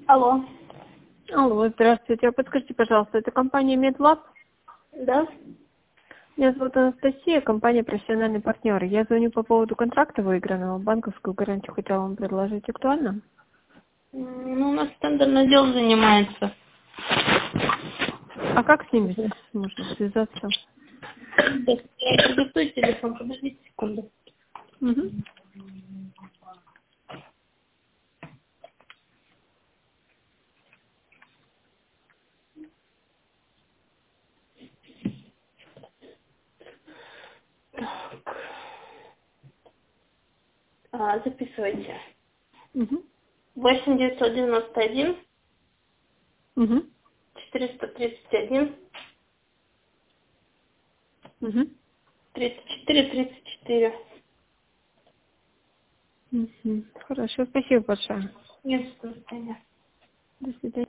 Алло. Алло, здравствуйте. А подскажите, пожалуйста, это компания MedLab? Да? Меня зовут Анастасия, компания «Профессиональный партнер». Я звоню по поводу контракта выигранного. Банковскую гарантию хотела вам предложить. Актуально? Ну, у нас тендерный отдел занимается. А как с ними можно связаться? Сейчас я продиктую телефон, подождите секунду. Мгм. Записывайте. Мгм. 8 991 Мгм. 431 Мгм. 34 34. Мгм. Хорошо, спасибо большое. Нет, что-то. До свидания.